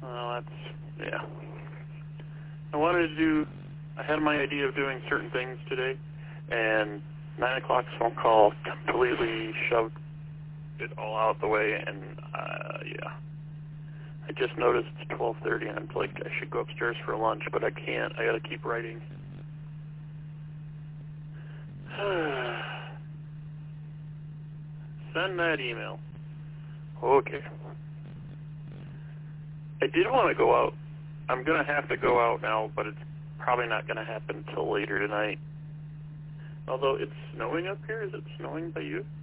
Well, yeah. I had my idea of doing certain things today, and 9 o'clock's phone call completely shoved it all out the way, and, yeah. I just noticed it's 12:30, and I'm like, I should go upstairs for lunch, but I can't. I gotta keep writing. Send that email. Okay. I did want to go out. I'm going to have to go out now, but it's probably not going to happen until later tonight. Although it's snowing up here. Is it snowing by you?